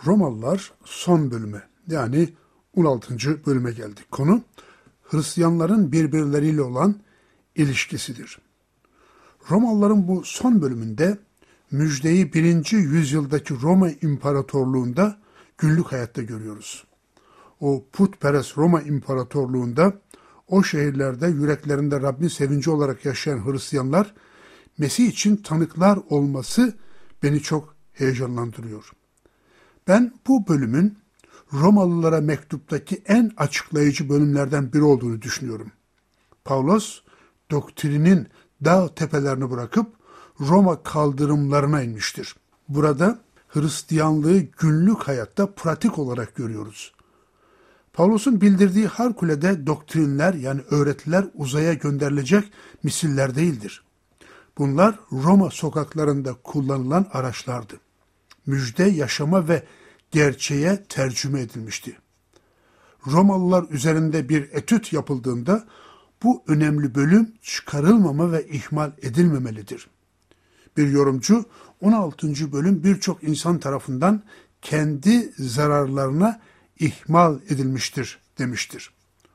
Romalılar son bölüme yani 16. bölüme geldik. Konu Hristiyanların birbirleriyle olan ilişkisidir. Romalıların bu son bölümünde müjdeyi 1. yüzyıldaki Roma İmparatorluğu'nda günlük hayatta görüyoruz. O putperest Roma İmparatorluğu'nda o şehirlerde yüreklerinde Rabbin sevinci olarak yaşayan Hristiyanlar Mesih için tanıklar olması beni çok heyecanlandırıyor. Ben bu bölümün Romalılara mektuptaki en açıklayıcı bölümlerden biri olduğunu düşünüyorum. Pavlos, doktrinin dağ tepelerini bırakıp Roma kaldırımlarına inmiştir. Burada Hristiyanlığı günlük hayatta pratik olarak görüyoruz. Pavlos'un bildirdiği harikulade doktrinler yani öğretiler uzaya gönderilecek misiller değildir. Bunlar Roma sokaklarında kullanılan araçlardı. Müjde, yaşama ve gerçeğe tercüme edilmişti. Romalılar üzerinde bir etüt yapıldığında bu önemli bölüm çıkarılmama ve ihmal edilmemelidir. Bir yorumcu 16. bölüm birçok insan tarafından kendi zararlarına ihmal edilmiştir demiştir.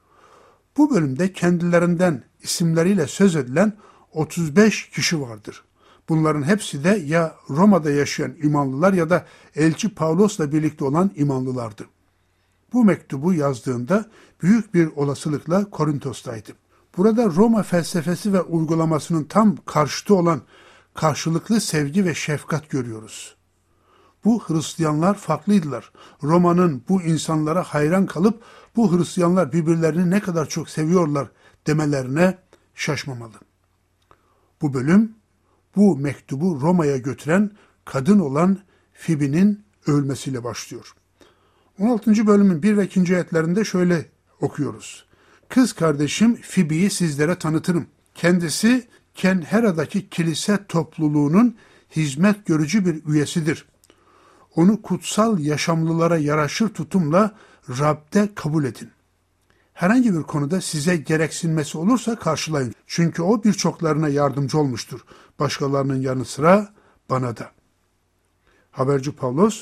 Bu bölümde kendilerinden isimleriyle söz edilen 35 kişi vardır. Bunların hepsi de ya Roma'da yaşayan imanlılar ya da elçi Pavlos'la birlikte olan imanlılardı. Bu mektubu yazdığında büyük bir olasılıkla Korintos'taydı. Burada Roma felsefesi ve uygulamasının tam karşıtı olan karşılıklı sevgi ve şefkat görüyoruz. Bu Hristiyanlar farklıydılar. Roma'nın bu insanlara hayran kalıp bu Hristiyanlar birbirlerini ne kadar çok seviyorlar demelerine şaşmamalı. Bu bölüm bu mektubu Roma'ya götüren kadın olan Fibi'nin ölmesiyle başlıyor. 16. bölümün 1 ve 2. ayetlerinde şöyle okuyoruz. Kız kardeşim Fibi'yi sizlere tanıtırım. Kendisi Kenhera'daki kilise topluluğunun hizmet görücü bir üyesidir. Onu kutsal yaşamlılara yaraşır tutumla Rab'de kabul edin. Herhangi bir konuda size gereksinmesi olursa karşılayın. Çünkü o birçoklarına yardımcı olmuştur. Başkalarının yanı sıra bana da. Haberci Pavlos,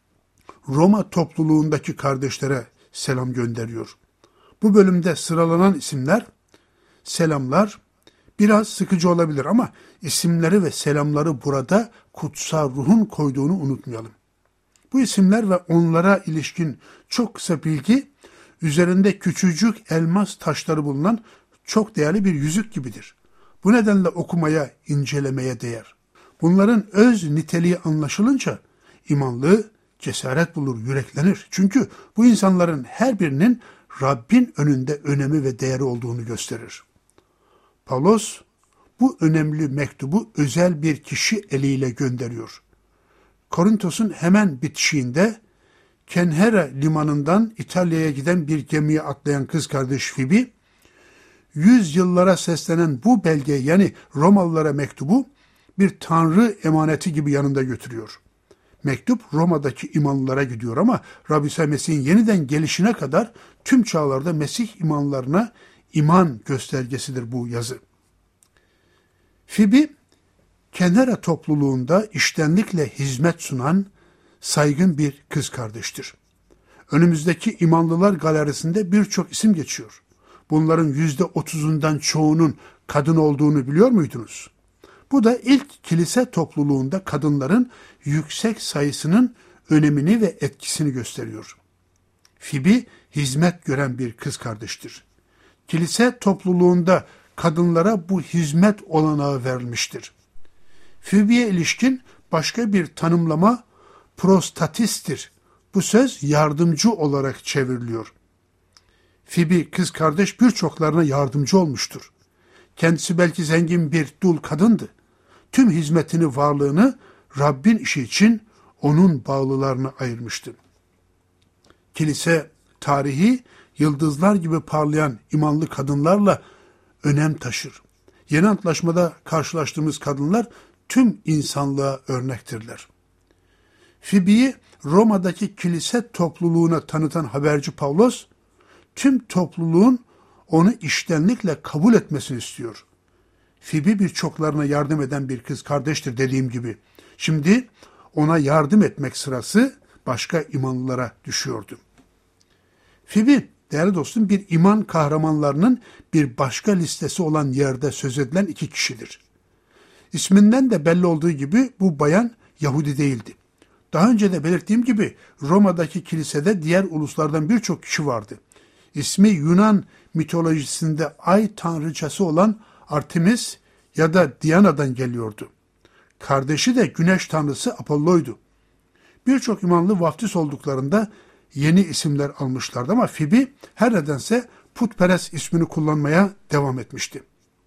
Roma topluluğundaki kardeşlere selam gönderiyor. Bu bölümde sıralanan isimler, selamlar biraz sıkıcı olabilir ama isimleri ve selamları burada kutsal ruhun koyduğunu unutmayalım. Bu isimler ve onlara ilişkin çok kısa bilgi, üzerinde küçücük elmas taşları bulunan çok değerli bir yüzük gibidir. Bu nedenle okumaya, incelemeye değer. Bunların öz niteliği anlaşılınca imanlı cesaret bulur, yüreklenir. Çünkü bu insanların her birinin Rabbin önünde önemi ve değeri olduğunu gösterir. Pavlos bu önemli mektubu özel bir kişi eliyle gönderiyor. Korintos'un hemen bitişiğinde Kenhera limanından İtalya'ya giden bir gemiye atlayan kız kardeş Fibi, 100 yıllara seslenen bu belge yani Romalılara mektubu bir tanrı emaneti gibi yanında götürüyor. Mektup Roma'daki imanlılara gidiyor ama Rabbi İsa Mesih'in yeniden gelişine kadar tüm çağlarda Mesih imanlarına iman göstergesidir bu yazı. Fibi, Kenhera topluluğunda içtenlikle hizmet sunan saygın bir kız kardeştir. Önümüzdeki imanlılar galerisinde birçok isim geçiyor. Bunların %30'undan çoğunun kadın olduğunu biliyor muydunuz? Bu da ilk kilise topluluğunda kadınların yüksek sayısının önemini ve etkisini gösteriyor. Fibi hizmet gören bir kız kardeştir. Kilise topluluğunda kadınlara bu hizmet olanağı verilmiştir. Fibi'ye ilişkin başka bir tanımlama prostatistir. Bu söz yardımcı olarak çevriliyor. Fibi kız kardeş birçoklarına yardımcı olmuştur. Kendisi belki zengin bir dul kadındı. Tüm hizmetini, varlığını Rabbin işi için onun bağlılarına ayırmıştı. Kilise tarihi yıldızlar gibi parlayan imanlı kadınlarla önem taşır. Yeni Antlaşmada karşılaştığımız kadınlar tüm insanlığa örnektirler. Fibi'yi Roma'daki kilise topluluğuna tanıtan haberci Pavlos, tüm topluluğun onu içtenlikle kabul etmesini istiyor. Fibi birçoklarına yardım eden bir kız kardeştir dediğim gibi. Şimdi ona yardım etmek sırası başka imanlılara düşüyordu. Fibi, değerli dostum, bir iman kahramanlarının bir başka listesi olan yerde söz edilen iki kişidir. İsminden de belli olduğu gibi bu bayan Yahudi değildi. Daha önce de belirttiğim gibi Roma'daki kilisede diğer uluslardan birçok kişi vardı. İsmi Yunan mitolojisinde ay tanrıçası olan Artemis ya da Diana'dan geliyordu. Kardeşi de güneş tanrısı Apollo'ydu. Birçok imanlı vaftiz olduklarında yeni isimler almışlardı ama Fibi her nedense putperest ismini kullanmaya devam etmişti.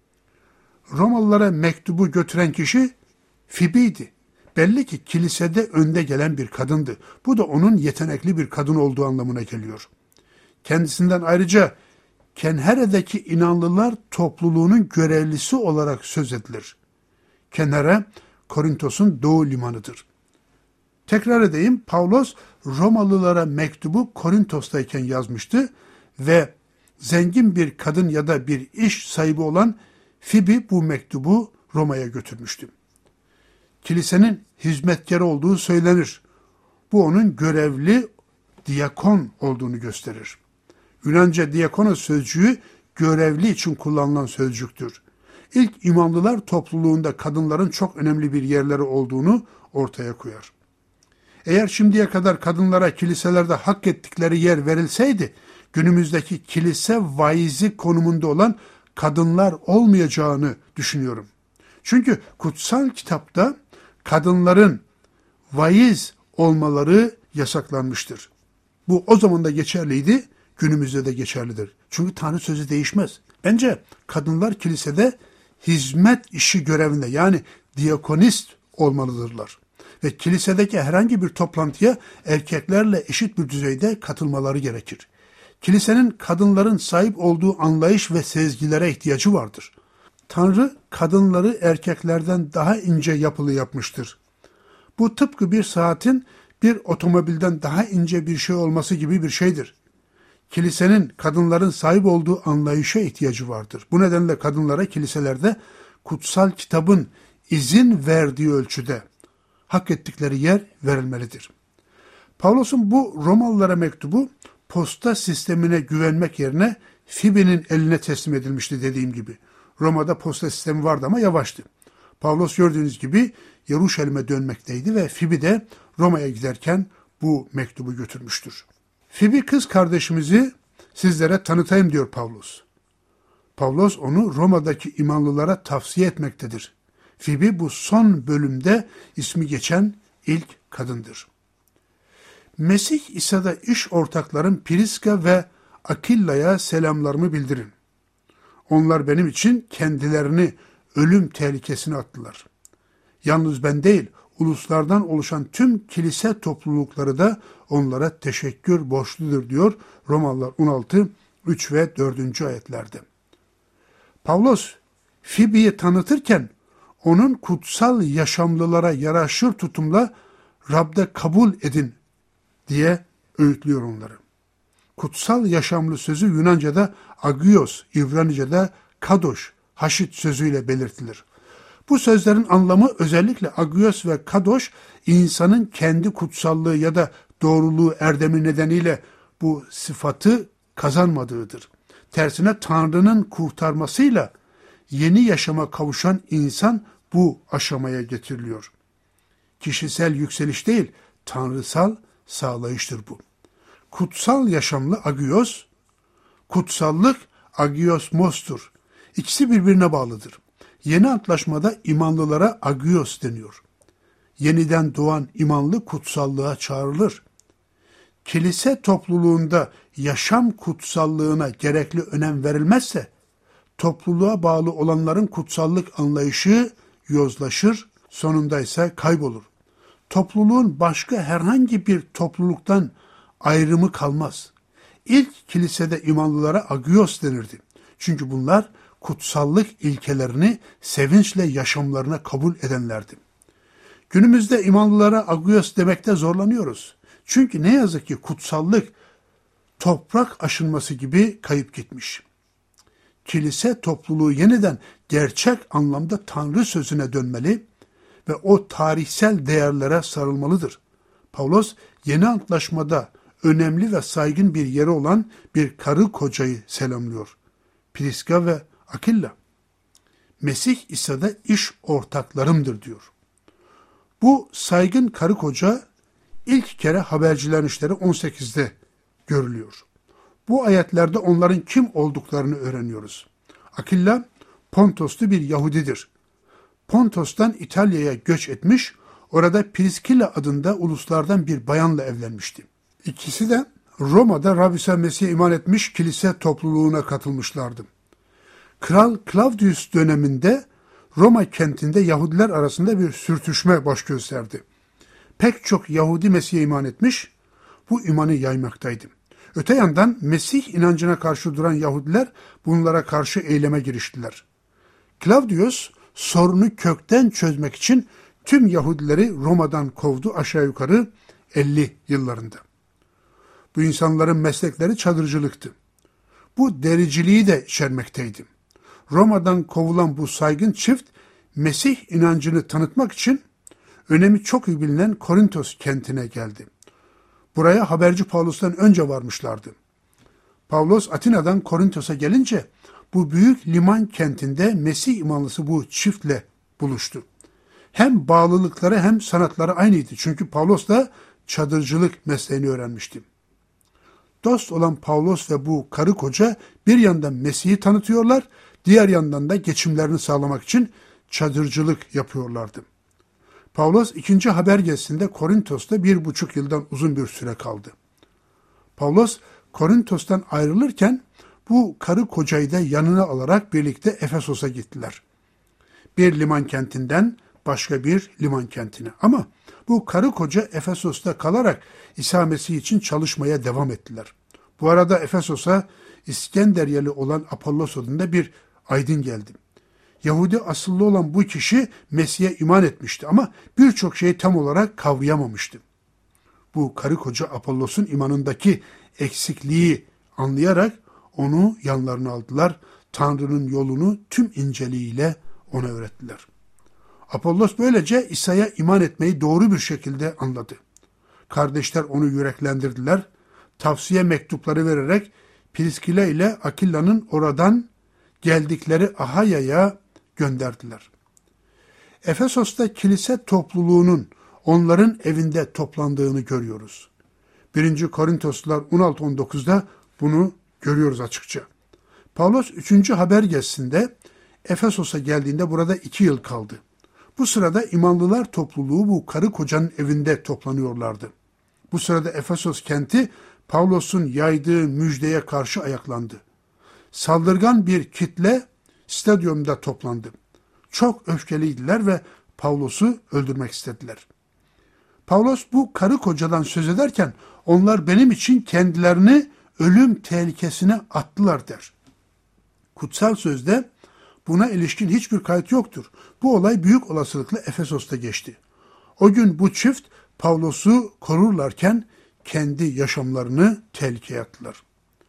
Romalılara mektubu götüren kişi Fibi'ydi. Belli ki kilisede önde gelen bir kadındı. Bu da onun yetenekli bir kadın olduğu anlamına geliyor. Kendisinden ayrıca Kenhere'deki inanlılar topluluğunun görevlisi olarak söz edilir. Kenhere, Korintos'un doğu limanıdır. Tekrar edeyim, Pavlos Romalılara mektubu Korintos'tayken yazmıştı ve zengin bir kadın ya da bir iş sahibi olan Fibi bu mektubu Roma'ya götürmüştü. Kilisenin hizmetkarı olduğu söylenir. Bu onun görevli diyakon olduğunu gösterir. Yunanca diakonos sözcüğü görevli için kullanılan sözcüktür. İlk imamlılar topluluğunda kadınların çok önemli bir yerleri olduğunu ortaya koyar. Eğer şimdiye kadar kadınlara kiliselerde hak ettikleri yer verilseydi, günümüzdeki kilise vaizi konumunda olan kadınlar olmayacağını düşünüyorum. Çünkü kutsal kitapta kadınların vaiz olmaları yasaklanmıştır. Bu o zaman da geçerliydi, günümüzde de geçerlidir. Çünkü Tanrı sözü değişmez. Bence kadınlar kilisede hizmet işi görevinde, yani diakonist olmalıdırlar. Ve kilisedeki herhangi bir toplantıya erkeklerle eşit bir düzeyde katılmaları gerekir. Kilisenin kadınların sahip olduğu anlayış ve sezgilere ihtiyacı vardır. Tanrı kadınları erkeklerden daha ince yapılı yapmıştır. Bu tıpkı bir saatin bir otomobilden daha ince bir şey olması gibi bir şeydir. Kilisenin kadınların sahip olduğu anlayışa ihtiyacı vardır. Bu nedenle kadınlara kiliselerde kutsal kitabın izin verdiği ölçüde hak ettikleri yer verilmelidir. Pavlos'un bu Romalılara mektubu posta sistemine güvenmek yerine Fibi'nin eline teslim edilmişti dediğim gibi. Roma'da posta sistemi vardı ama yavaştı. Pavlos gördüğünüz gibi Yeruşalim'e dönmekteydi ve Fibi de Roma'ya giderken bu mektubu götürmüştür. Fibi kız kardeşimizi sizlere tanıtayım diyor Pavlos. Pavlos onu Roma'daki imanlılara tavsiye etmektedir. Fibi bu son bölümde ismi geçen ilk kadındır. Mesih İsa'da iş ortaklarım Priska ve Akilla'ya selamlarımı bildirin. Onlar benim için kendilerini ölüm tehlikesine attılar. Yalnız ben değil, uluslardan oluşan tüm kilise toplulukları da onlara teşekkür borçludur diyor Romalılar 16, 3 ve 4. ayetlerde. Pavlos, Fibi'yi tanıtırken onun kutsal yaşamlılara yaraşır tutumla Rab'de kabul edin diye öğütlüyor onları. Kutsal yaşamlı sözü Yunanca'da agios, İbranice'de kadoş, haşit sözüyle belirtilir. Bu sözlerin anlamı özellikle agios ve kadoş, insanın kendi kutsallığı ya da doğruluğu, erdemi nedeniyle bu sıfatı kazanmadığıdır. Tersine Tanrı'nın kurtarmasıyla yeni yaşama kavuşan insan bu aşamaya getiriliyor. Kişisel yükseliş değil, tanrısal sağlayıştır bu. Kutsal yaşamlı agios, kutsallık agiosmostur. İkisi birbirine bağlıdır. Yeni antlaşmada imanlılara agios deniyor. Yeniden doğan imanlı kutsallığa çağrılır. Kilise topluluğunda yaşam kutsallığına gerekli önem verilmezse, topluluğa bağlı olanların kutsallık anlayışı yozlaşır, sonunda ise kaybolur. Topluluğun başka herhangi bir topluluktan ayrımı kalmaz. İlk kilisede imanlılara agios denirdi. Çünkü bunlar kutsallık ilkelerini sevinçle yaşamlarına kabul edenlerdi. Günümüzde imanlılara agios demekte zorlanıyoruz. Çünkü ne yazık ki kutsallık toprak aşınması gibi kayıp gitmiş. Kilise topluluğu yeniden gerçek anlamda Tanrı sözüne dönmeli ve o tarihsel değerlere sarılmalıdır. Pavlos yeni antlaşmada önemli ve saygın bir yeri olan bir karı kocayı selamlıyor. Priska ve Akilla. Mesih İsa'da iş ortaklarımdır diyor. Bu saygın karı koca ilk kere Habercilerin İşleri 18'de görülüyor. Bu ayetlerde onların kim olduklarını öğreniyoruz. Akilla, Pontoslu bir Yahudidir. Pontos'tan İtalya'ya göç etmiş, orada Priskilla adında uluslardan bir bayanla evlenmişti. İkisi de Roma'da Rab İsa Mesih'e iman etmiş kilise topluluğuna katılmışlardı. Kral Claudius döneminde Roma kentinde Yahudiler arasında bir sürtüşme baş gösterdi. Pek çok Yahudi Mesih'e iman etmiş, bu imanı yaymaktaydı. Öte yandan Mesih inancına karşı duran Yahudiler bunlara karşı eyleme giriştiler. Claudius sorunu kökten çözmek için tüm Yahudileri Roma'dan kovdu aşağı yukarı 50 yıllarında. Bu insanların meslekleri çadırcılıktı. Bu dericiliği de içermekteydi. Roma'dan kovulan bu saygın çift Mesih inancını tanıtmak için önemi çok iyi bilinen Korintos kentine geldi. Buraya haberci Pavlos'tan önce varmışlardı. Pavlos Atina'dan Korintos'a gelince bu büyük liman kentinde Mesih imanlısı bu çiftle buluştu. Hem bağlılıkları hem sanatları aynıydı. Çünkü Pavlos da çadırcılık mesleğini öğrenmişti. Dost olan Pavlos ve bu karı koca bir yandan Mesih'i tanıtıyorlar, diğer yandan da geçimlerini sağlamak için çadırcılık yapıyorlardı. Pavlos 2. haber gezisinde Korintos'ta 1,5 yıldan uzun bir süre kaldı. Pavlos Korintos'tan ayrılırken bu karı kocayı da yanına alarak birlikte Efesos'a gittiler. Bir liman kentinden başka bir liman kentine. Ama bu karı koca Efesos'ta kalarak İsa Mesih için çalışmaya devam ettiler. Bu arada Efesos'a İskenderyeli olan Apollos adında bir aydın geldi. Yahudi asıllı olan bu kişi Mesih'e iman etmişti ama birçok şeyi tam olarak kavrayamamıştı. Bu karı koca Apollos'un imanındaki eksikliği anlayarak onu yanlarına aldılar. Tanrı'nın yolunu tüm inceliğiyle ona öğrettiler. Apollos böylece İsa'ya iman etmeyi doğru bir şekilde anladı. Kardeşler onu yüreklendirdiler. Tavsiye mektupları vererek Priskila ile Akilla'nın oradan geldikleri Ahaya'ya gönderdiler. Efesos'ta kilise topluluğunun onların evinde toplandığını görüyoruz. 1. Korintoslular 16-19'da bunu görüyoruz açıkça. Pavlos 3. haber gezisinde Efesos'a geldiğinde burada 2 yıl kaldı. Bu sırada imanlılar topluluğu bu karı kocanın evinde toplanıyorlardı. Bu sırada Efesos kenti Pavlos'un yaydığı müjdeye karşı ayaklandı. Saldırgan bir kitle stadyumda toplandı. Çok öfkeliydiler ve Pavlos'u öldürmek istediler. Pavlos bu karı kocadan söz ederken onlar benim için kendilerini ölüm tehlikesine attılar der. Kutsal sözde buna ilişkin hiçbir kayıt yoktur. Bu olay büyük olasılıkla Efesos'ta geçti. O gün bu çift Pavlos'u korurlarken kendi yaşamlarını tehlikeye attılar.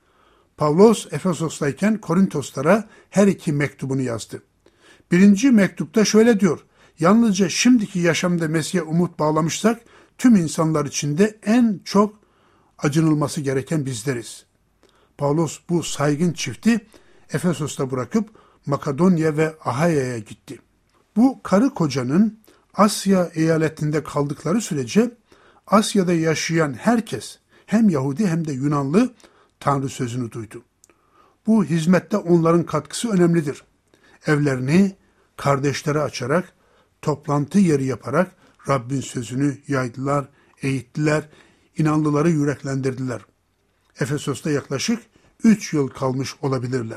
Pavlos Efesos'tayken Korintoslara her 2 mektubunu yazdı. 1. mektupta şöyle diyor: yalnızca şimdiki yaşamda Mesih'e umut bağlamışsak tüm insanlar içinde en çok acınılması gereken bizleriz. Pavlos bu saygın çifti Efesos'ta bırakıp Makedonya ve Ahaya'ya gitti. Bu karı kocanın Asya eyaletinde kaldıkları sürece Asya'da yaşayan herkes hem Yahudi hem de Yunanlı Tanrı sözünü duydu. Bu hizmette onların katkısı önemlidir. Evlerini kardeşlere açarak, toplantı yeri yaparak Rabbin sözünü yaydılar, eğittiler, inanlıları yüreklendirdiler. Efesos'ta yaklaşık 3 yıl kalmış olabilirler.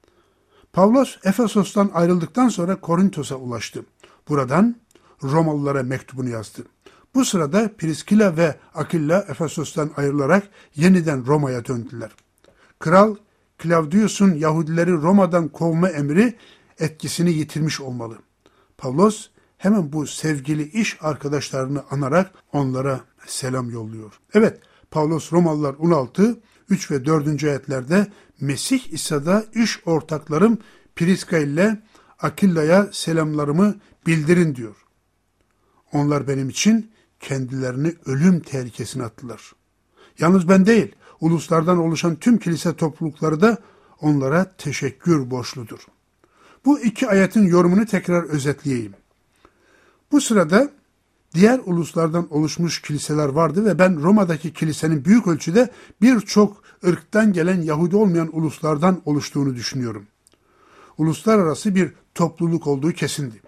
Pavlos Efesos'tan ayrıldıktan sonra Korintos'a ulaştı. Buradan Romalılara mektubunu yazdı. Bu sırada Priskila ve Akilla Efesos'tan ayrılarak yeniden Roma'ya döndüler. Kral Claudius'un Yahudileri Roma'dan kovma emri etkisini yitirmiş olmalı. Pavlos hemen bu sevgili iş arkadaşlarını anarak onlara selam yolluyor. Evet, Pavlos Romalılar 16, 3 ve 4. ayetlerde Mesih İsa'da iş ortaklarım Priska ile Akilla'ya selamlarımı bildirin diyor. Onlar benim için kendilerini ölüm tehlikesine attılar. Yalnız ben değil, uluslardan oluşan tüm kilise toplulukları da onlara teşekkür borçludur. Bu iki ayetin yorumunu tekrar özetleyeyim. Bu sırada diğer uluslardan oluşmuş kiliseler vardı ve ben Roma'daki kilisenin büyük ölçüde birçok ırktan gelen Yahudi olmayan uluslardan oluştuğunu düşünüyorum. Uluslararası bir topluluk olduğu kesindi.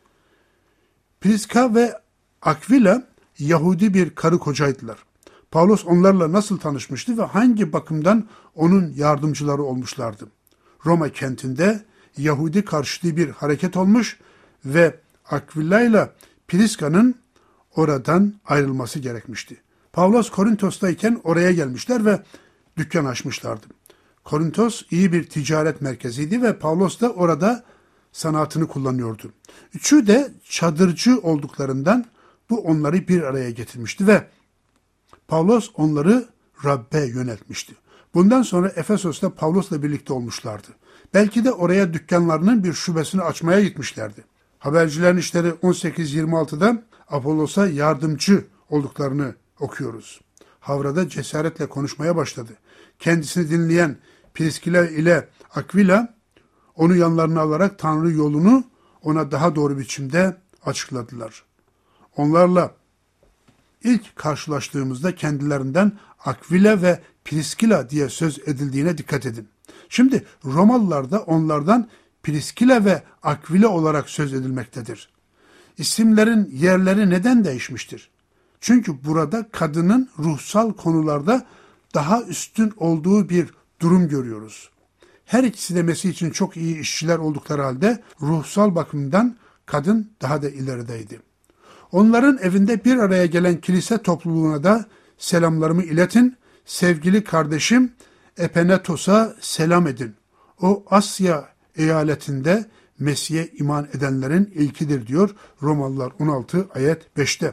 Priska ve Aquila Yahudi bir karı kocaydılar. Pavlos onlarla nasıl tanışmıştı ve hangi bakımdan onun yardımcıları olmuşlardı? Roma kentinde Yahudi karşıtı bir hareket olmuş ve Aquila ile Priska'nın oradan ayrılması gerekmişti. Pavlos Korintos'tayken oraya gelmişler ve dükkan açmışlardı. Korintos iyi bir ticaret merkeziydi ve Pavlos da orada sanatını kullanıyordu. Üçü de çadırcı olduklarından bu onları bir araya getirmişti ve Pavlos onları Rab'be yöneltmişti. Bundan sonra Efesos'ta Pavlos'la birlikte olmuşlardı. Belki de oraya dükkanlarının bir şubesini açmaya gitmişlerdi. Habercilerin İşleri 18-26'da Apollos'a yardımcı olduklarını okuyoruz. Havra'da cesaretle konuşmaya başladı. Kendisini dinleyen Priskila ile Aquila onu yanlarına alarak Tanrı yolunu ona daha doğru biçimde açıkladılar. Onlarla ilk karşılaştığımızda kendilerinden Aquila ve Priskila diye söz edildiğine dikkat edin. Şimdi Romalılar da onlardan Priskila ve Aquila olarak söz edilmektedir. İsimlerin yerleri neden değişmiştir? Çünkü burada kadının ruhsal konularda daha üstün olduğu bir durum görüyoruz. Her ikisi de Mesih için çok iyi işçiler oldukları halde ruhsal bakımdan kadın daha da ilerideydi. Onların evinde bir araya gelen kilise topluluğuna da selamlarımı iletin. Sevgili kardeşim Epenetos'a selam edin. O Asya eyaletinde Mesih'e iman edenlerin ilkidir diyor Romalılar 16 ayet 5'te.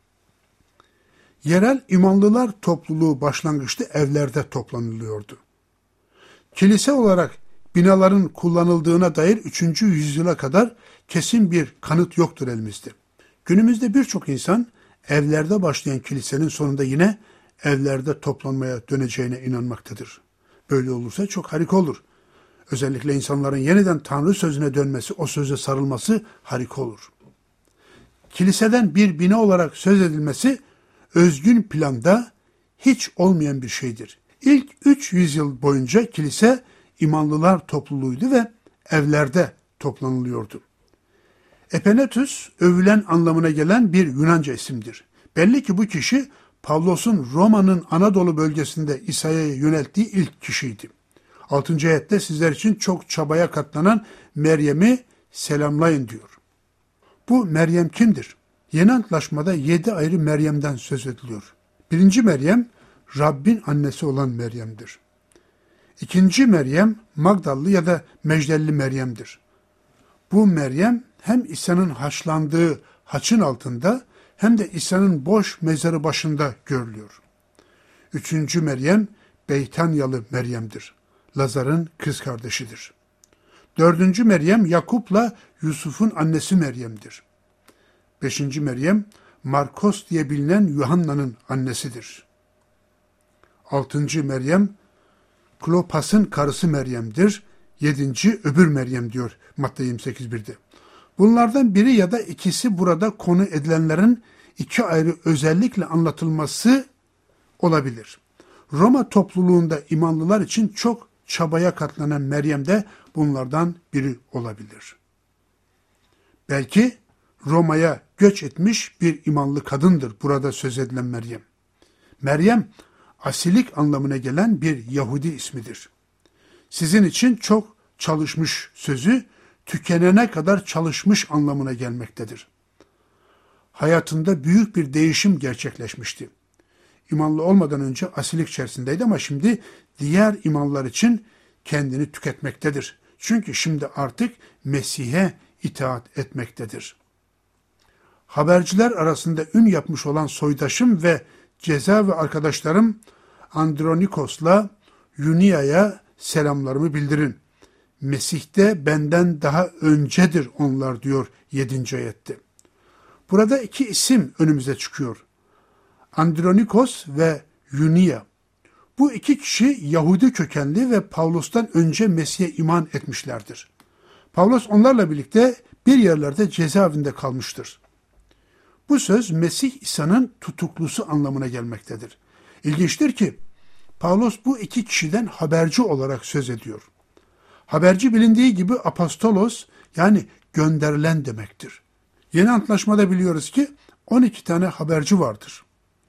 Yerel imanlılar topluluğu başlangıçta evlerde toplanılıyordu. Kilise olarak binaların kullanıldığına dair 3. yüzyıla kadar kesin bir kanıt yoktur elimizde. Günümüzde birçok insan evlerde başlayan kilisenin sonunda yine evlerde toplanmaya döneceğine inanmaktadır. Böyle olursa çok harika olur. Özellikle insanların yeniden Tanrı sözüne dönmesi, o söze sarılması harika olur. Kiliseden bir bina olarak söz edilmesi özgün planda hiç olmayan bir şeydir. İlk 300 yıl boyunca kilise imanlılar topluluğuydu ve evlerde toplanılıyordu. Epenetus övülen anlamına gelen bir Yunanca isimdir. Belli ki bu kişi Pavlos'un Roma'nın Anadolu bölgesinde İsa'ya yönelttiği ilk kişiydi. 6. ayette sizler için çok çabaya katlanan Meryem'i selamlayın diyor. Bu Meryem kimdir? Yeni Antlaşmada 7 ayrı Meryem'den söz ediliyor. 1. Meryem, Rabbin annesi olan Meryem'dir. 2. Meryem, Magdallı ya da Mecdelli Meryem'dir. Bu Meryem hem İsa'nın haçlandığı haçın altında hem de İsa'nın boş mezarı başında görülüyor. 3. Meryem, Beytanyalı Meryem'dir. Lazar'ın kız kardeşidir. 4. Meryem, Yakup'la Yusuf'un annesi Meryem'dir. 5. Meryem, Markos diye bilinen Yuhanna'nın annesidir. 6. Meryem, Klopas'ın karısı Meryem'dir. 7. öbür Meryem diyor Matta 28.1'de. Bunlardan biri ya da ikisi burada konu edilenlerin iki ayrı özellikle anlatılması olabilir. Roma topluluğunda imanlılar için çok çabaya katlanan Meryem de bunlardan biri olabilir. Belki Roma'ya göç etmiş bir imanlı kadındır burada söz edilen Meryem. Meryem, asilik anlamına gelen bir Yahudi ismidir. Sizin için çok çalışmış sözü, tükenene kadar çalışmış anlamına gelmektedir. Hayatında büyük bir değişim gerçekleşmişti. İmanlı olmadan önce asilik içerisindeydi ama şimdi diğer imanlar için kendini tüketmektedir. Çünkü şimdi artık Mesih'e itaat etmektedir. Haberciler arasında ün yapmış olan soydaşım ve cezaevi arkadaşlarım Andronikos'la Yunia'ya selamlarımı bildirin. Mesih'te benden daha öncedir onlar diyor 7. ayette. Burada iki isim önümüze çıkıyor. Andronikos ve Yunia. Bu iki kişi Yahudi kökenli ve Pavlos'tan önce Mesih'e iman etmişlerdir. Pavlos onlarla birlikte bir yerlerde cezaevinde kalmıştır. Bu söz Mesih İsa'nın tutuklusu anlamına gelmektedir. İlginçtir ki Pavlos bu iki kişiden haberci olarak söz ediyor. Haberci bilindiği gibi apostolos yani gönderilen demektir. Yeni Antlaşmada biliyoruz ki 12 tane haberci vardır.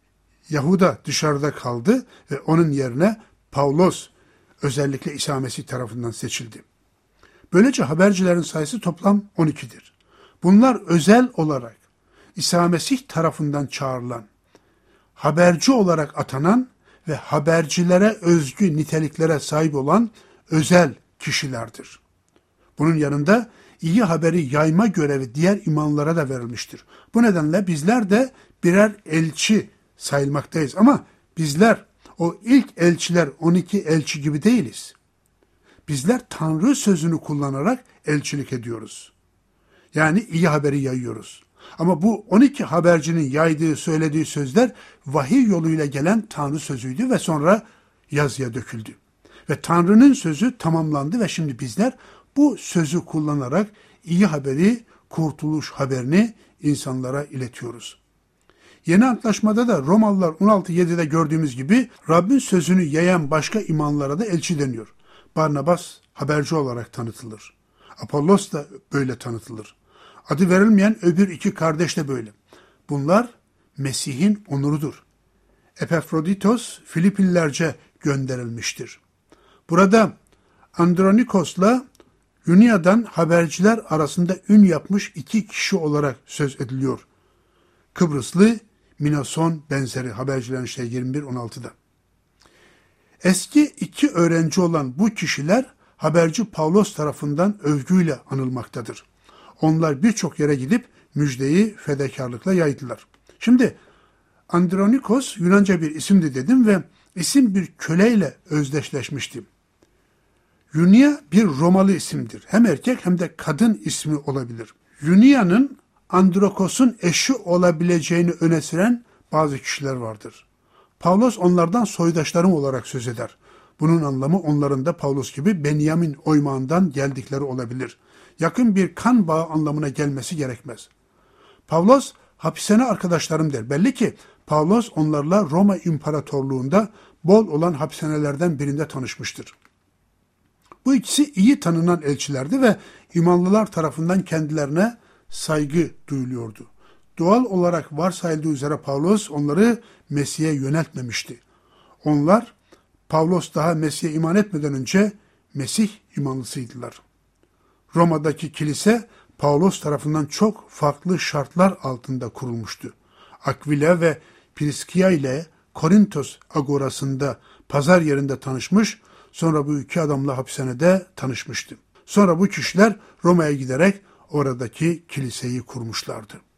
Yahuda dışarıda kaldı ve onun yerine Pavlos özellikle İsa Mesih tarafından seçildi. Böylece habercilerin sayısı toplam 12'dir. Bunlar özel olarak İsa Mesih tarafından çağrılan, haberci olarak atanan ve habercilere özgü niteliklere sahip olan özel kişilerdir. Bunun yanında iyi haberi yayma görevi diğer imanlara da verilmiştir. Bu nedenle bizler de birer elçi sayılmaktayız ama bizler o ilk elçiler 12 elçi gibi değiliz. Bizler Tanrı sözünü kullanarak elçilik ediyoruz. Yani iyi haberi yayıyoruz. Ama bu 12 habercinin yaydığı, söylediği sözler vahiy yoluyla gelen Tanrı sözüydü ve sonra yazıya döküldü. Ve Tanrı'nın sözü tamamlandı ve şimdi bizler bu sözü kullanarak iyi haberi, kurtuluş haberini insanlara iletiyoruz. Yeni Antlaşmada da Romalılar 16.7'de gördüğümüz gibi Rabbin sözünü yayan başka imanlara da elçi deniyor. Barnabas haberci olarak tanıtılır. Apollos da böyle tanıtılır. Adı verilmeyen öbür iki kardeş de böyle. Bunlar Mesih'in onurudur. Epafroditos Filipillerce gönderilmiştir. Burada Andronikos'la Yunia'dan haberciler arasında ün yapmış iki kişi olarak söz ediliyor. Kıbrıslı Minason benzeri habercilerin 21.16'da. Eski iki öğrenci olan bu kişiler haberci Pavlos tarafından övgüyle anılmaktadır. Onlar birçok yere gidip müjdeyi fedakarlıkla yaydılar. Şimdi Andronikos Yunanca bir isimdi dedim ve isim bir köleyle özdeşleşmişti. Yunia bir Romalı isimdir. Hem erkek hem de kadın ismi olabilir. Yunia'nın Androkos'un eşi olabileceğini öne süren bazı kişiler vardır. Pavlos onlardan soydaşlarım olarak söz eder. Bunun anlamı onların da Pavlos gibi Benyamin oymağından geldikleri olabilir. Yakın bir kan bağı anlamına gelmesi gerekmez. Pavlos hapishane arkadaşlarım der. Belli ki Pavlos onlarla Roma İmparatorluğu'nda bol olan hapishanelerden birinde tanışmıştır. Bu ikisi iyi tanınan elçilerdi ve imanlılar tarafından kendilerine saygı duyuluyordu. Doğal olarak varsayıldığı üzere Pavlos onları Mesih'e yöneltmemişti. Onlar Pavlos daha Mesih'e iman etmeden önce Mesih imanlısıydılar. Roma'daki kilise Pavlos tarafından çok farklı şartlar altında kurulmuştu. Akvila ve Priskila ile Korintos agorasında pazar yerinde tanışmış, sonra bu iki adamla hapishanede tanışmıştı. Sonra bu kişiler Roma'ya giderek oradaki kiliseyi kurmuşlardı.